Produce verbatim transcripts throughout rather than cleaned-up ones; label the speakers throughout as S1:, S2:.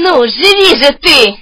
S1: Ну, живи же ты!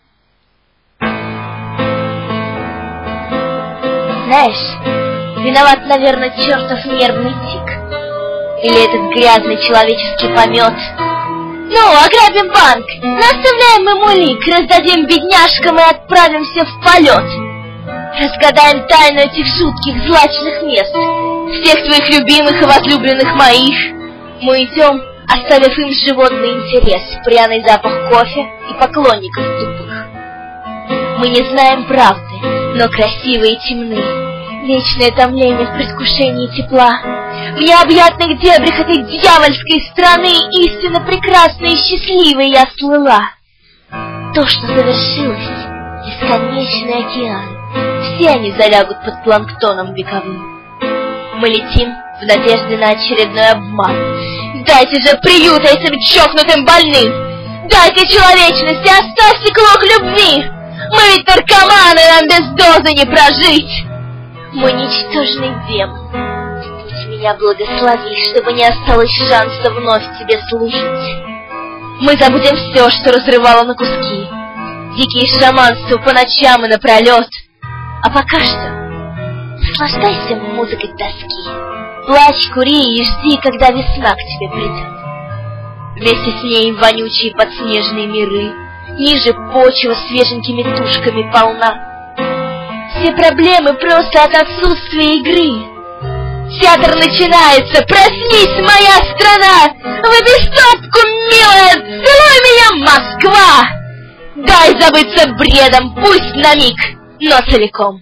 S1: Знаешь, виноват, наверное, чертов нервный тик. Или этот грязный человеческий помет. Ну, ограбим банк, наставляем ему лик, раздадим бедняжкам и отправимся в полет. Разгадаем тайну этих жутких злачных мест, всех твоих любимых и возлюбленных моих. Мы идем, оставив им животный интерес, пряный запах кофе и поклонников тупых. Мы не знаем правды, но красивы и темны, вечное томление в предвкушении тепла. В необъятных дебрях этой дьявольской страны истинно прекрасной и счастливой я слыла. То, что завершилось, бесконечный океан, все они залягут под планктоном вековым. Мы летим в надежде на очередной обман. Дайте же приют этим чокнутым больным! Дайте человечности, оставьте клок любви! Мы ведь наркоманы, нам без дозы не прожить! Мы ничтожный демон. Меня благослови, чтобы не осталось шанса вновь тебе служить. Мы забудем все, что разрывало на куски, дикие шаманства по ночам и напролет. А пока что наслаждайся музыкой тоски. Плачь, кури и жди, когда весна к тебе придет. Вместе с ней вонючие подснежные миры, ниже почва свеженькими тушками полна. Все проблемы просто от отсутствия игры. Театр начинается, проснись, моя страна! Выпей стопку, милая, целуй меня, Москва! Дай забыться бредом, пусть на миг, но целиком.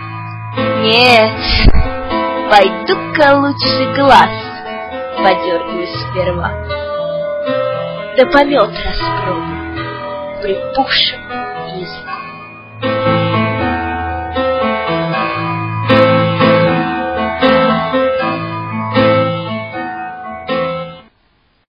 S1: Нет, пойду-ка лучше глаз подергаю сперва, да помет распробую припухшим языком.